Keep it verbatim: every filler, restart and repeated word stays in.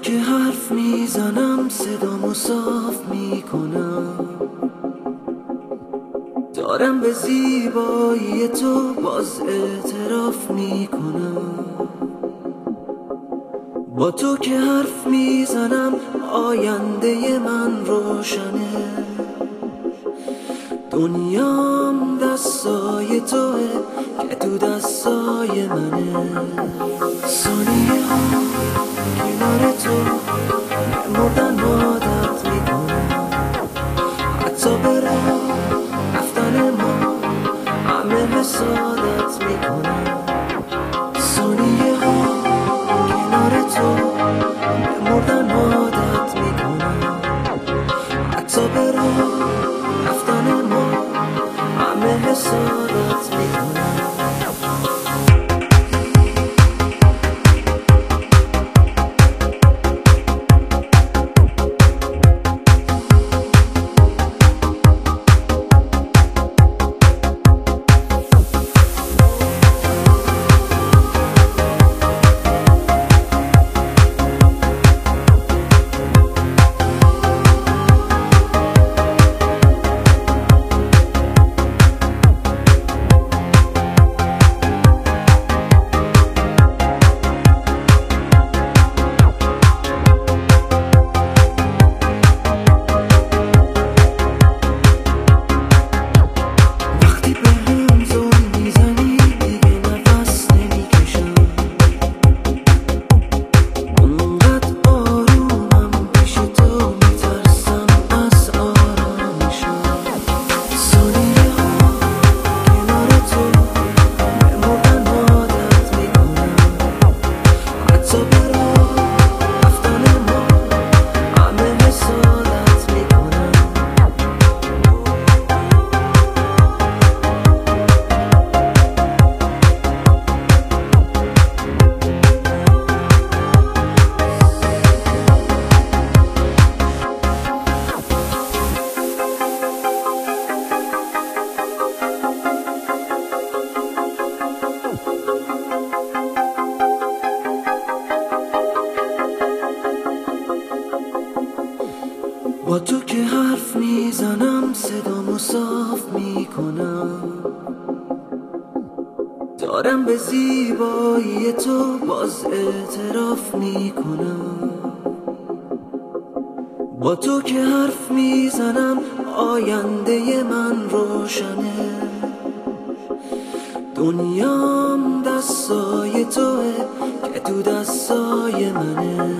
که حرف میزنم صدامو صاف میکنم، دارم به زیبایی تو باز اعتراف میکنم. با تو که حرف میزنم آینده من روشنه، دنیام دستای توه که تو دستای منه. ثانیه ها کنار تو مردن عادت میکنم، حتی به راه رفتن ما همه حسادت میکنم. ثانیه ها کنار تو مردن عادت میکنم، حتی به راه رفتن ما همه حسادت میکنم. با تو که حرف میزنم صدامو صاف میکنم، دارم به زیبایی تو باز اعتراف میکنم. با تو که حرف میزنم آینده من روشنه، دنیام دستای توه که تو دستای منه.